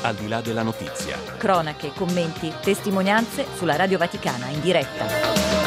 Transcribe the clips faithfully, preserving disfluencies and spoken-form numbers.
al di là della notizia. Cronache, commenti, testimonianze sulla Radio Vaticana in diretta.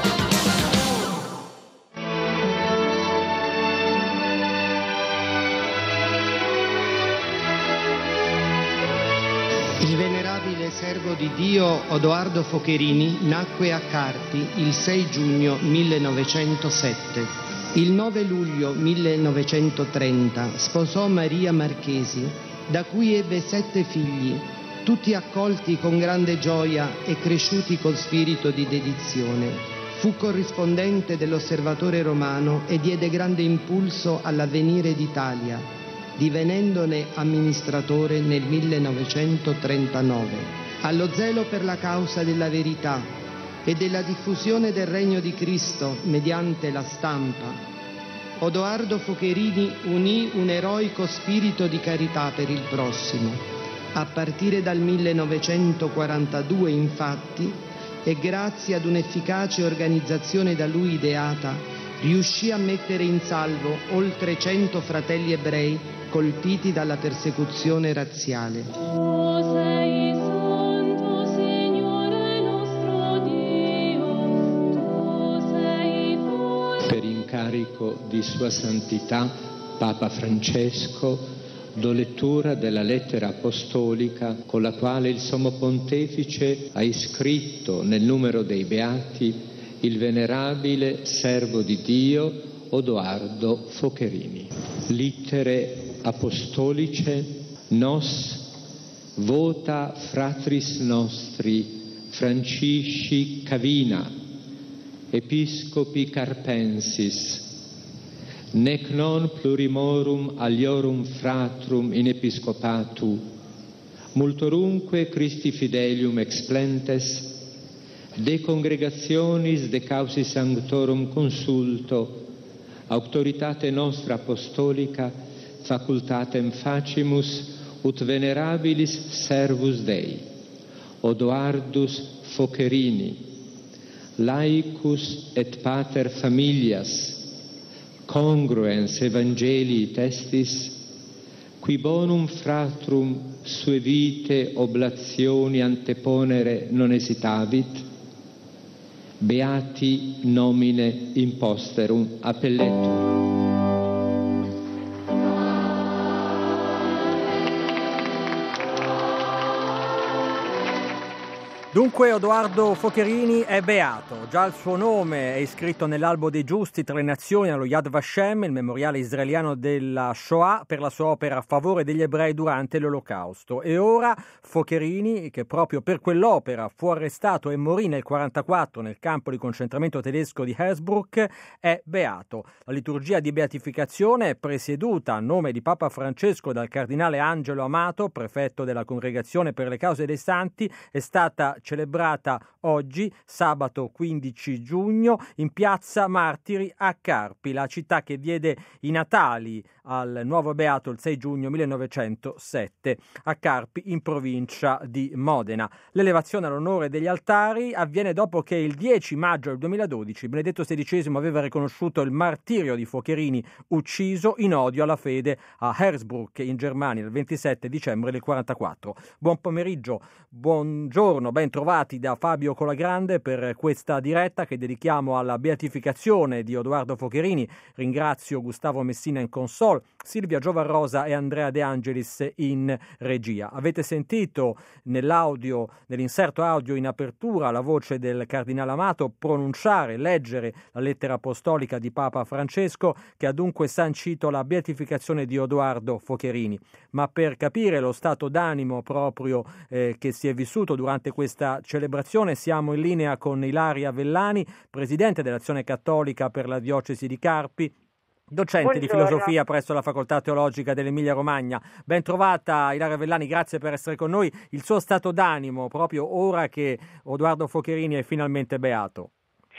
Il venerabile servo di Dio Odoardo Focherini nacque a Carpi il sei giugno millenovecentosette. Il nove luglio millenovecentotrenta sposò Maria Marchesi, da cui ebbe sette figli, tutti accolti con grande gioia e cresciuti con spirito di dedizione. Fu corrispondente dell'Osservatore Romano e diede grande impulso all'Avvenire d'Italia, divenendone amministratore nel millenovecentotrentanove. Allo zelo per la causa della verità e della diffusione del Regno di Cristo mediante la stampa, Odoardo Focherini unì un eroico spirito di carità per il prossimo. A partire dal millenovecentoquarantadue, infatti, e grazie ad un'efficace organizzazione da lui ideata, riuscì a mettere in salvo oltre cento fratelli ebrei colpiti dalla persecuzione razziale. Tu sei santo, Signore nostro Dio, tu sei forte. Per incarico di Sua Santità Papa Francesco do lettura della lettera apostolica con la quale il Sommo Pontefice ha iscritto nel numero dei Beati il venerabile servo di Dio Odoardo Focherini. Littere apostolice nos vota fratris nostri Francisci Cavina, episcopi Carpensis, nec non plurimorum aliorum fratrum in episcopatu, multorumque Christi fidelium explentes, de congregationis de causi sanctorum consulto, auctoritate nostra apostolica, facultatem facimus, ut venerabilis servus Dei, Odoardus Focherini, laicus et pater familias, congruens evangelii testis, qui bonum fratrum sue vite oblazioni anteponere non esitavit, beati nomine imposterum appelletur. Dunque Odoardo Focherini è beato, già il suo nome è iscritto nell'albo dei giusti tra le nazioni allo Yad Vashem, il memoriale israeliano della Shoah, per la sua opera a favore degli ebrei durante l'Olocausto. E ora Focherini, che proprio per quell'opera fu arrestato e morì nel quarantaquattro nel campo di concentramento tedesco di Hersbruck, è beato. La liturgia di beatificazione è presieduta a nome di Papa Francesco dal cardinale Angelo Amato, prefetto della Congregazione per le Cause dei Santi, è stata celebrata oggi, sabato quindici giugno, in piazza Martiri a Carpi, la città che diede i natali al nuovo beato il sei giugno millenovecentosette, a Carpi in provincia di Modena. L'elevazione all'onore degli altari avviene dopo che il dieci maggio del duemiladodici Benedetto sedicesimo aveva riconosciuto il martirio di Focherini, ucciso in odio alla fede a Hersbruck in Germania il ventisette dicembre del quarantaquattro. Buon pomeriggio, buongiorno, ben trovati da Fabio Colagrande per questa diretta che dedichiamo alla beatificazione di Odoardo Focherini. Ringrazio Gustavo Messina in console, Silvia Giovarrosa e Andrea De Angelis in regia. Avete sentito nell'audio, nell'inserto audio in apertura, la voce del cardinale Amato pronunciare, leggere la lettera apostolica di Papa Francesco, che ha dunque sancito la beatificazione di Odoardo Focherini. Ma per capire lo stato d'animo proprio eh, che si è vissuto durante questa celebrazione siamo in linea con Ilaria Vellani, presidente dell'Azione Cattolica per la diocesi di Carpi, docente Buongiorno. Di filosofia presso la Facoltà Teologica dell'Emilia Romagna. Ben trovata Ilaria Vellani, grazie per essere con noi. Il suo stato d'animo proprio ora che Odoardo Focherini è finalmente beato?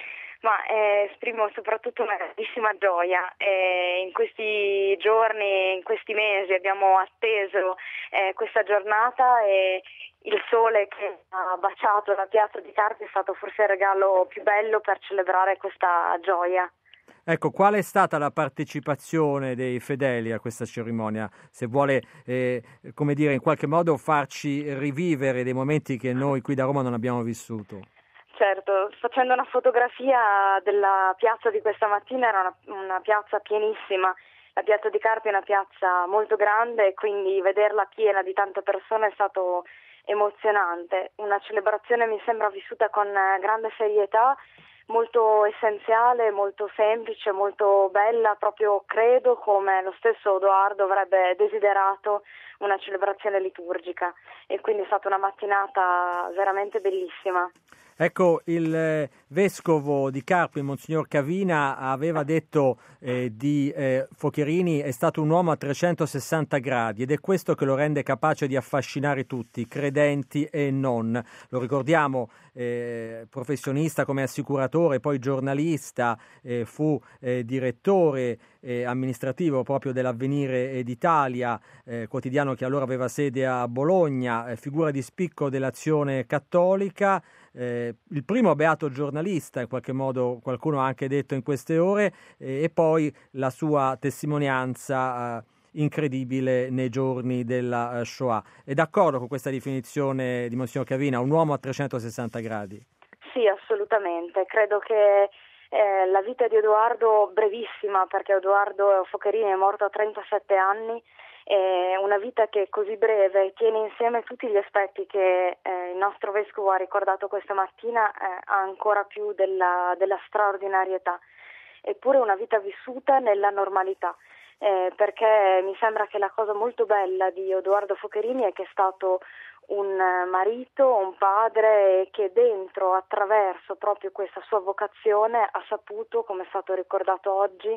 Ma eh, esprimo soprattutto una grandissima gioia. Eh, in questi giorni, in questi mesi abbiamo atteso eh, questa giornata e il sole che ha baciato la piazza di Carpi è stato forse il regalo più bello per celebrare questa gioia. Ecco, qual è stata la partecipazione dei fedeli a questa cerimonia? Se vuole, eh, come dire, in qualche modo farci rivivere dei momenti che noi qui da Roma non abbiamo vissuto. Certo, facendo una fotografia della piazza di questa mattina, era una, una piazza pienissima. La piazza di Carpi è una piazza molto grande e quindi vederla piena di tante persone è stato emozionante. Una celebrazione mi sembra vissuta con grande serietà, molto essenziale, molto semplice, molto bella, proprio credo come lo stesso Odoardo avrebbe desiderato una celebrazione liturgica, e quindi è stata una mattinata veramente bellissima. Ecco, il eh, vescovo di Carpi, Monsignor Cavina, aveva detto eh, di eh, Focherini è stato un uomo a trecentosessanta gradi, ed è questo che lo rende capace di affascinare tutti, credenti e non. Lo ricordiamo, eh, professionista come assicuratore, poi giornalista, eh, fu eh, direttore eh, amministrativo proprio dell'Avvenire d'Italia, eh, quotidiano che allora aveva sede a Bologna, eh, figura di spicco dell'Azione Cattolica. Eh, il primo beato giornalista, in qualche modo qualcuno ha anche detto in queste ore, eh, e poi la sua testimonianza eh, incredibile nei giorni della uh, Shoah. È d'accordo con questa definizione di Monsignor Cavina, un uomo a trecentosessanta gradi? Sì, assolutamente. Credo che eh, la vita di Odoardo, brevissima, perché Odoardo Focherini è morto a trentasette anni, è una vita che è così breve tiene insieme tutti gli aspetti che eh, il nostro vescovo ha ricordato questa mattina, eh, ancora più della, della straordinarietà, eppure una vita vissuta nella normalità, eh, perché mi sembra che la cosa molto bella di Odoardo Focherini è che è stato un marito, un padre che dentro, attraverso proprio questa sua vocazione, ha saputo, come è stato ricordato oggi,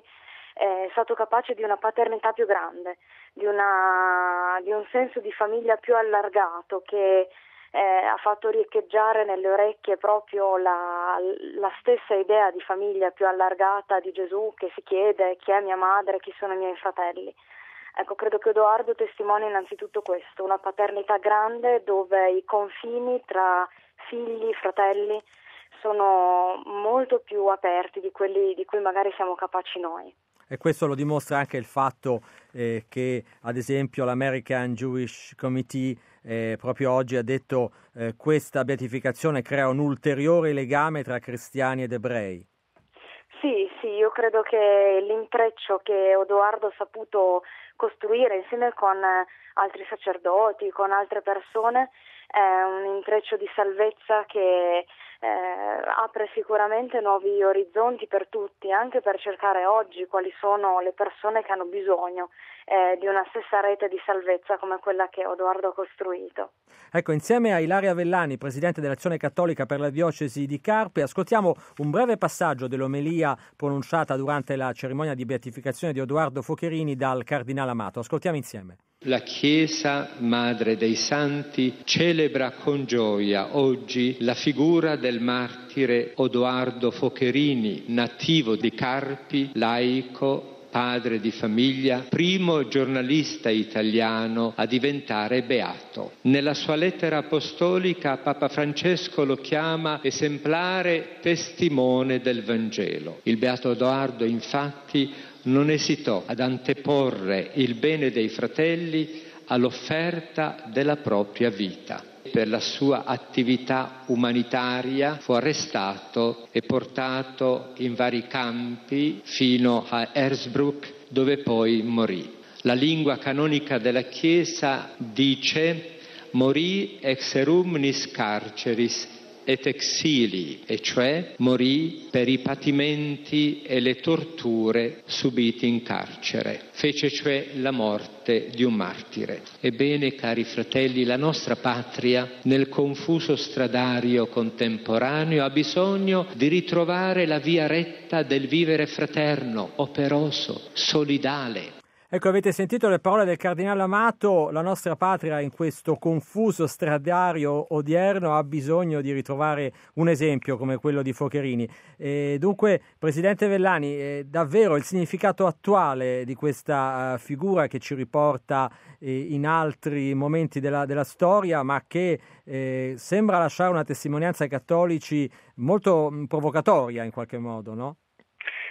è stato capace di una paternità più grande, di, una, di un senso di famiglia più allargato che eh, ha fatto riecheggiare nelle orecchie proprio la, la stessa idea di famiglia più allargata di Gesù, che si chiede chi è mia madre, chi sono i miei fratelli. Ecco, credo che Odoardo testimonia innanzitutto questo, una paternità grande dove i confini tra figli, fratelli sono molto più aperti di quelli di cui magari siamo capaci noi. E questo lo dimostra anche il fatto eh, che, ad esempio, l'American Jewish Committee eh, proprio oggi ha detto eh, questa beatificazione crea un ulteriore legame tra cristiani ed ebrei. Sì, sì, io credo che l'intreccio che Odoardo ha saputo costruire insieme con altri sacerdoti, con altre persone, è un intreccio di salvezza che eh, apre sicuramente nuovi orizzonti per tutti, anche per cercare oggi quali sono le persone che hanno bisogno eh, di una stessa rete di salvezza come quella che Odoardo ha costruito. Ecco, insieme a Ilaria Vellani, presidente dell'Azione Cattolica per la diocesi di Carpi, ascoltiamo un breve passaggio dell'omelia pronunciata durante la cerimonia di beatificazione di Odoardo Focherini dal Cardinale Amato. Ascoltiamo insieme. La Chiesa, Madre dei Santi, celebra con gioia oggi la figura del martire Odoardo Focherini, nativo di Carpi, laico, padre di famiglia, primo giornalista italiano a diventare beato. Nella sua lettera apostolica Papa Francesco lo chiama esemplare testimone del Vangelo. Il beato Odoardo, infatti, non esitò ad anteporre il bene dei fratelli all'offerta della propria vita. Per la sua attività umanitaria fu arrestato e portato in vari campi fino a Hersbruck, dove poi morì. La lingua canonica della Chiesa dice morì ex erumnis carceris et exilii, e cioè morì per i patimenti e le torture subiti in carcere. Fece cioè la morte di un martire. Ebbene, cari fratelli, la nostra patria, nel confuso stradario contemporaneo, ha bisogno di ritrovare la via retta del vivere fraterno, operoso, solidale. Ecco, avete sentito le parole del Cardinale Amato, la nostra patria in questo confuso stradario odierno ha bisogno di ritrovare un esempio come quello di Focherini. E dunque, Presidente Vellani, eh, davvero il significato attuale di questa uh, figura che ci riporta eh, in altri momenti della, della storia, ma che eh, sembra lasciare una testimonianza ai cattolici molto mh, provocatoria in qualche modo, no?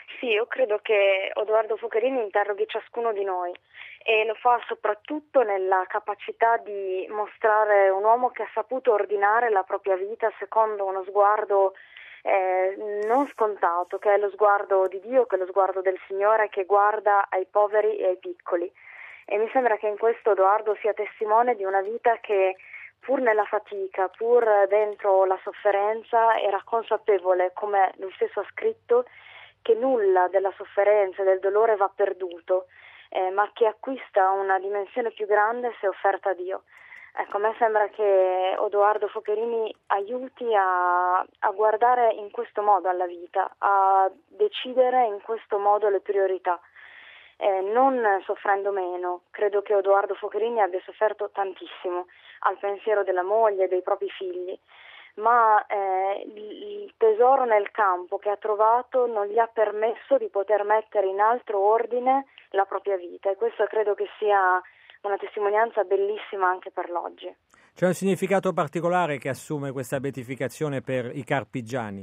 Sì, io credo che Odoardo Focherini interroghi ciascuno di noi e lo fa soprattutto nella capacità di mostrare un uomo che ha saputo ordinare la propria vita secondo uno sguardo eh, non scontato, che è lo sguardo di Dio, che è lo sguardo del Signore, che guarda ai poveri e ai piccoli. E mi sembra che in questo Odoardo sia testimone di una vita che, pur nella fatica, pur dentro la sofferenza, era consapevole, come lui stesso ha scritto, che nulla della sofferenza e del dolore va perduto, eh, ma che acquista una dimensione più grande se offerta a Dio. Ecco, a me sembra che Odoardo Focherini aiuti a, a guardare in questo modo alla vita, a decidere in questo modo le priorità, eh, non soffrendo meno. Credo che Odoardo Focherini abbia sofferto tantissimo al pensiero della moglie e dei propri figli, ma eh, il tesoro nel campo che ha trovato non gli ha permesso di poter mettere in altro ordine la propria vita, e questo credo che sia una testimonianza bellissima anche per l'oggi. C'è un significato particolare che assume questa beatificazione per i carpigiani?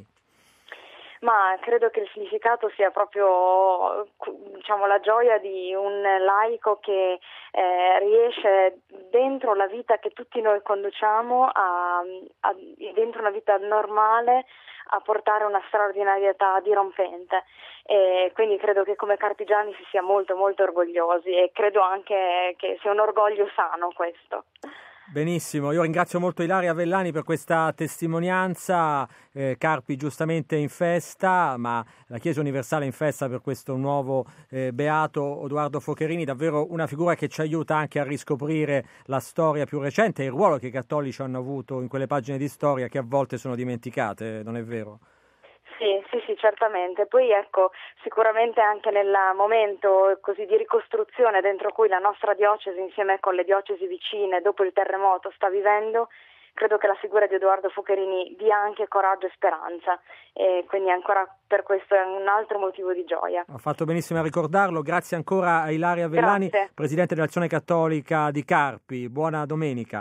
Ma credo che il significato sia proprio, diciamo, la gioia di un laico che eh, riesce dentro la vita che tutti noi conduciamo, a, a, dentro una vita normale, a portare una straordinarietà dirompente. E quindi credo che come carpigiani si sia molto molto orgogliosi, e credo anche che sia un orgoglio sano questo. Benissimo, io ringrazio molto Ilaria Vellani per questa testimonianza. eh, Carpi giustamente in festa, ma la Chiesa Universale in festa per questo nuovo eh, beato Odoardo Focherini, davvero una figura che ci aiuta anche a riscoprire la storia più recente e il ruolo che i cattolici hanno avuto in quelle pagine di storia che a volte sono dimenticate, non è vero? Sì, sì, sì, certamente. Poi ecco, sicuramente anche nel momento così di ricostruzione dentro cui la nostra diocesi, insieme con le diocesi vicine dopo il terremoto, sta vivendo, credo che la figura di Odoardo Focherini dia anche coraggio e speranza, e quindi ancora per questo è un altro motivo di gioia. Ha fatto benissimo a ricordarlo. Grazie ancora a Ilaria Vellani, Grazie. Presidente dell'Azione Cattolica di Carpi. Buona domenica.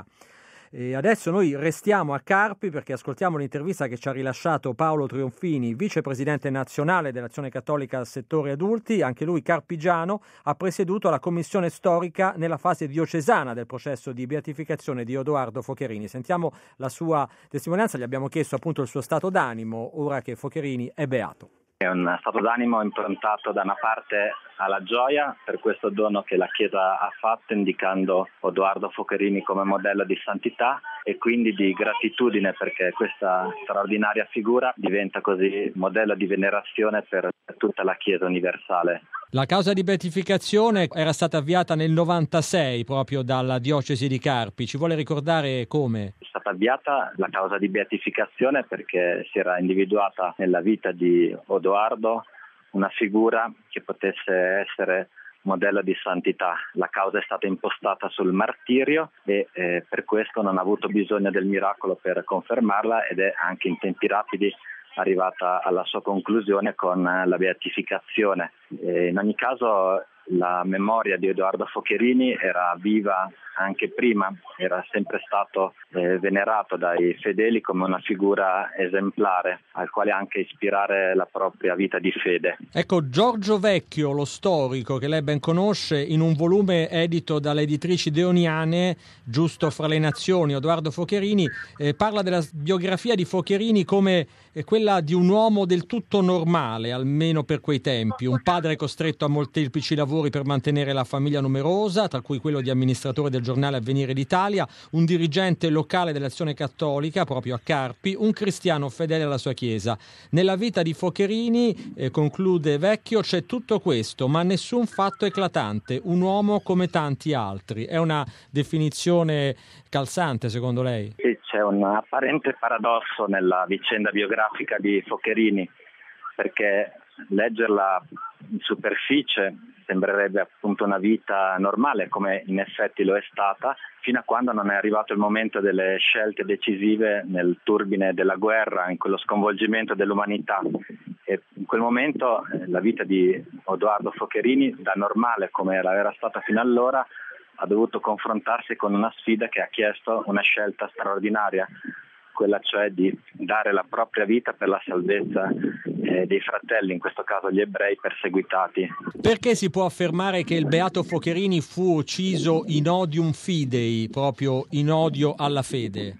E adesso noi restiamo a Carpi perché ascoltiamo l'intervista che ci ha rilasciato Paolo Trionfini, vicepresidente nazionale dell'Azione Cattolica al settore adulti, anche lui carpigiano. Ha presieduto la commissione storica nella fase diocesana del processo di beatificazione di Odoardo Focherini. Sentiamo la sua testimonianza, gli abbiamo chiesto appunto il suo stato d'animo ora che Focherini è beato. È un stato d'animo improntato da una parte alla gioia per questo dono che la Chiesa ha fatto, indicando Odoardo Focherini come modello di santità, e quindi di gratitudine perché questa straordinaria figura diventa così modello di venerazione per tutta la Chiesa universale. La causa di beatificazione era stata avviata nel novantasei proprio dalla diocesi di Carpi. Ci vuole ricordare come? È stata avviata la causa di beatificazione perché si era individuata nella vita di Odoardo una figura che potesse essere modello di santità. La causa è stata impostata sul martirio e eh, per questo non ha avuto bisogno del miracolo per confermarla, ed è anche in tempi rapidi arrivata alla sua conclusione con la beatificazione. E in ogni caso la memoria di Odoardo Focherini era viva anche prima, era sempre stato eh, venerato dai fedeli come una figura esemplare al quale anche ispirare la propria vita di fede. Ecco, Giorgio Vecchio, lo storico che lei ben conosce, in un volume edito dalle editrici Deoniane, Giusto fra le nazioni, Odoardo Focherini, eh, parla della biografia di Focherini come eh, quella di un uomo del tutto normale, almeno per quei tempi, un padre costretto a molteplici lavori per mantenere la famiglia numerosa, tra cui quello di amministratore del giornale Avvenire d'Italia, un dirigente locale dell'Azione Cattolica proprio a Carpi, un cristiano fedele alla sua chiesa. Nella vita di Focherini, eh, conclude Vecchio, c'è tutto questo, ma nessun fatto eclatante, un uomo come tanti altri. È una definizione calzante secondo lei? Sì, c'è un apparente paradosso nella vicenda biografica di Focherini, perché leggerla in superficie sembrerebbe appunto una vita normale, come in effetti lo è stata, fino a quando non è arrivato il momento delle scelte decisive nel turbine della guerra, in quello sconvolgimento dell'umanità. E in quel momento eh, la vita di Odoardo Focherini, da normale come era stata fino allora, ha dovuto confrontarsi con una sfida che ha chiesto una scelta straordinaria. quella cioè di dare la propria vita per la salvezza eh, dei fratelli, in questo caso gli ebrei perseguitati. Perché si può affermare che il beato Focherini fu ucciso in odium fidei, proprio in odio alla fede?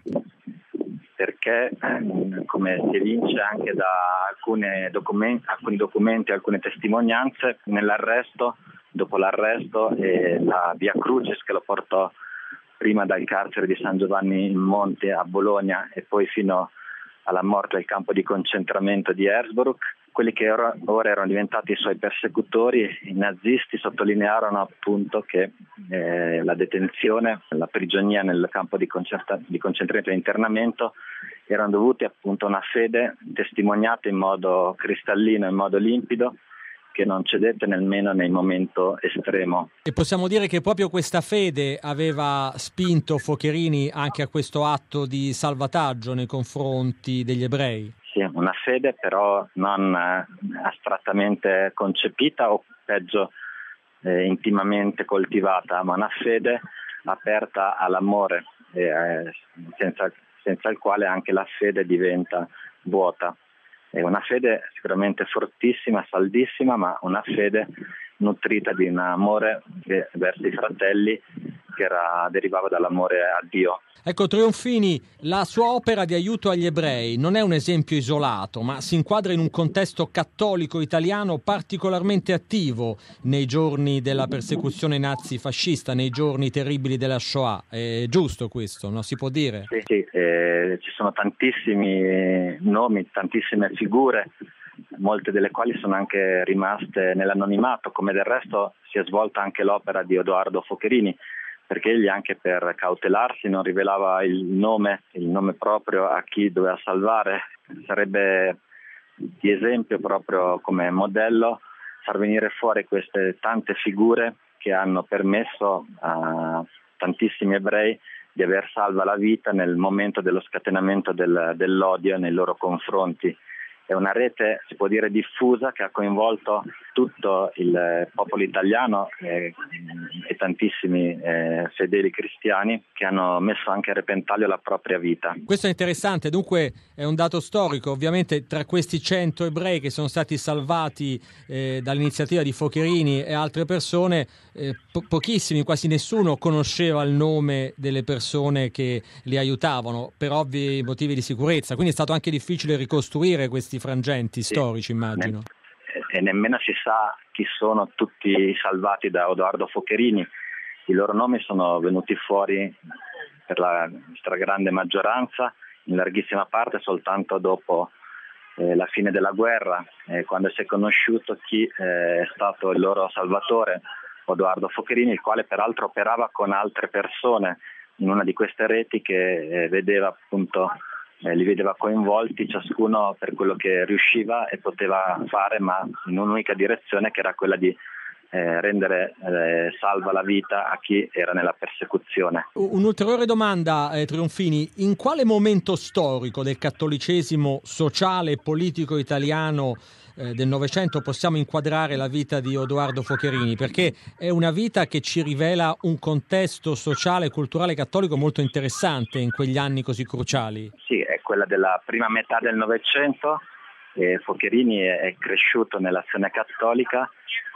Perché, eh, come si evince anche da alcune documenti, alcuni documenti, alcune testimonianze, nell'arresto, dopo l'arresto e la Via Crucis che lo portò prima dal carcere di San Giovanni in Monte a Bologna e poi fino alla morte al campo di concentramento di Hersbruck, quelli che ora, ora erano diventati i suoi persecutori, i nazisti, sottolinearono appunto che eh, la detenzione, la prigionia nel campo di, concerta- di concentramento e internamento erano dovute appunto a una fede testimoniata in modo cristallino, in modo limpido, che non cedette nemmeno nel momento estremo. E possiamo dire che proprio questa fede aveva spinto Focherini anche a questo atto di salvataggio nei confronti degli ebrei? Sì, una fede però non eh, astrattamente concepita o peggio eh, intimamente coltivata, ma una fede aperta all'amore, eh, senza, senza il quale anche la fede diventa vuota. È una fede sicuramente fortissima, saldissima, ma una fede nutrita di un amore verso i fratelli che era, derivava dall'amore a Dio. Ecco, Trionfini, la sua opera di aiuto agli ebrei non è un esempio isolato, ma si inquadra in un contesto cattolico italiano particolarmente attivo nei giorni della persecuzione nazi-fascista, nei giorni terribili della Shoah. È giusto questo, no? Si può dire? Sì, sì eh, ci sono tantissimi nomi, tantissime figure, molte delle quali sono anche rimaste nell'anonimato, come del resto si è svolta anche l'opera di Odoardo Focherini, perché egli anche per cautelarsi non rivelava il nome, il nome proprio a chi doveva salvare. Sarebbe di esempio proprio come modello far venire fuori queste tante figure che hanno permesso a tantissimi ebrei di aver salva la vita nel momento dello scatenamento del, dell'odio nei loro confronti. È una rete, si può dire, diffusa che ha coinvolto tutto il popolo italiano e, e tantissimi eh, fedeli cristiani che hanno messo anche a repentaglio la propria vita. Questo è interessante, dunque è un dato storico. Ovviamente tra questi cento ebrei che sono stati salvati eh, dall'iniziativa di Focherini e altre persone, eh, po- pochissimi, quasi nessuno conosceva il nome delle persone che li aiutavano per ovvi motivi di sicurezza, quindi è stato anche difficile ricostruire questi frangenti sì, storici, immagino. E nemmeno si sa chi sono tutti i salvati da Odoardo Focherini. I loro nomi sono venuti fuori per la stragrande maggioranza, in larghissima parte soltanto dopo eh, la fine della guerra, eh, quando si è conosciuto chi eh, è stato il loro salvatore, Odoardo Focherini, il quale peraltro operava con altre persone in una di queste reti che eh, vedeva appunto Eh, li vedeva coinvolti ciascuno per quello che riusciva e poteva fare, ma in un'unica direzione, che era quella di eh, rendere eh, salva la vita a chi era nella persecuzione. Un'ulteriore domanda, eh, Trionfini: in quale momento storico del cattolicesimo sociale e politico italiano eh, del Novecento possiamo inquadrare la vita di Odoardo Focherini? Perché è una vita che ci rivela un contesto sociale e culturale cattolico molto interessante in quegli anni così cruciali. Sì, è quella della prima metà del Novecento. Eh, Focherini è cresciuto nell'azione cattolica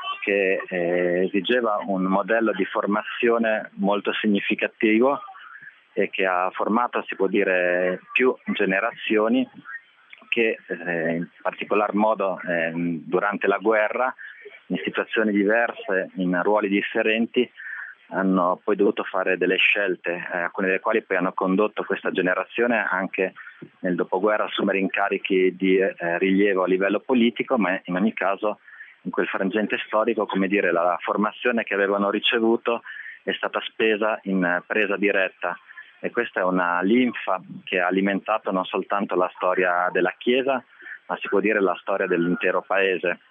che eh, esigeva un modello di formazione molto significativo e che ha formato, si può dire, più generazioni che eh, in particolar modo eh, durante la guerra, in situazioni diverse, in ruoli differenti, hanno poi dovuto fare delle scelte, eh, alcune delle quali poi hanno condotto questa generazione anche nel dopoguerra a assumere incarichi di eh, rilievo a livello politico, ma in ogni caso in quel frangente storico, come dire, la formazione che avevano ricevuto è stata spesa in presa diretta, e questa è una linfa che ha alimentato non soltanto la storia della Chiesa, ma si può dire la storia dell'intero paese.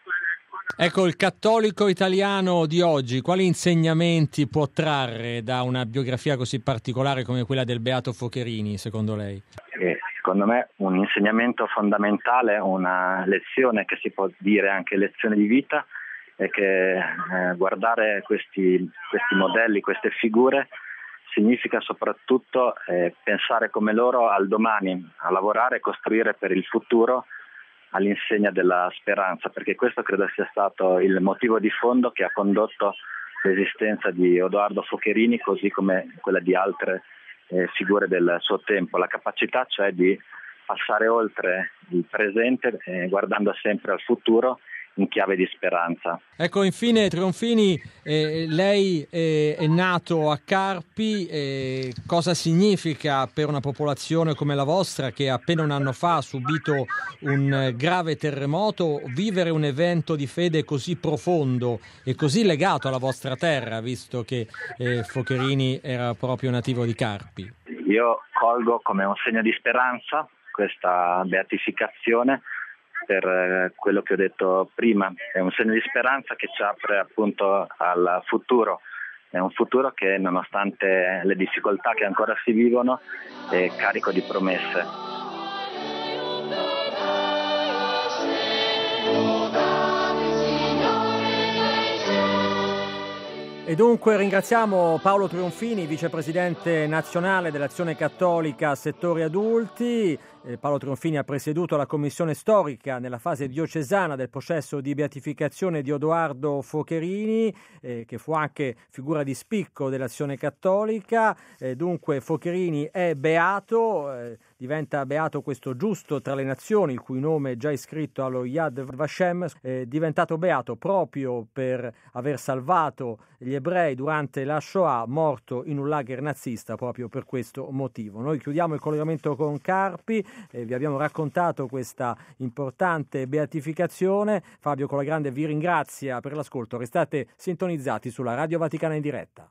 Ecco, il cattolico italiano di oggi quali insegnamenti può trarre da una biografia così particolare come quella del beato Focherini, secondo lei? Eh, secondo me un insegnamento fondamentale, una lezione che si può dire anche lezione di vita, è che eh, guardare questi, questi modelli, queste figure, significa soprattutto eh, pensare come loro al domani, a lavorare e costruire per il futuro all'insegna della speranza, perché questo credo sia stato il motivo di fondo che ha condotto l'esistenza di Odoardo Focherini, così come quella di altre eh, figure del suo tempo, la capacità cioè di passare oltre il presente eh, guardando sempre al futuro in chiave di speranza. Ecco, infine Trionfini, eh, lei eh, è nato a Carpi, eh, cosa significa per una popolazione come la vostra che appena un anno fa ha subito un eh, grave terremoto vivere un evento di fede così profondo e così legato alla vostra terra, visto che eh, Focherini era proprio nativo di Carpi? Io colgo come un segno di speranza questa beatificazione per quello che ho detto prima, è un segno di speranza che ci apre appunto al futuro, è un futuro che nonostante le difficoltà che ancora si vivono è carico di promesse. E dunque ringraziamo Paolo Trionfini, vicepresidente nazionale dell'Azione Cattolica Settori Adulti. Eh, Paolo Trionfini ha presieduto la commissione storica nella fase diocesana del processo di beatificazione di Odoardo Focherini, eh, che fu anche figura di spicco dell'Azione Cattolica. Eh, dunque Focherini è beato, eh, diventa beato questo giusto tra le nazioni, il cui nome è già iscritto allo Yad Vashem, è diventato beato proprio per aver salvato gli ebrei durante la Shoah, morto in un lager nazista proprio per questo motivo. Noi chiudiamo il collegamento con Carpi, eh, vi abbiamo raccontato questa importante beatificazione. Fabio Colagrande vi ringrazia per l'ascolto, restate sintonizzati sulla Radio Vaticana in diretta.